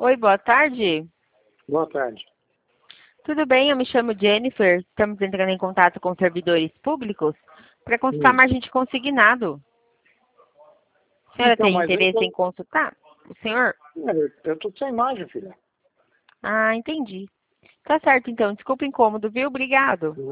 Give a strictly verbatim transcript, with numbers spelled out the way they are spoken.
Oi, boa tarde. Boa tarde. Tudo bem? Eu me chamo Jennifer. Estamos entrando em contato com servidores públicos para consultar Hum. margem de consignado. A senhora Então, tem mas eu interesse tô, em consultar? O senhor? eu tô sem imagem, filha. Ah, entendi. Tá certo, então. Desculpa o incômodo, viu? Obrigado.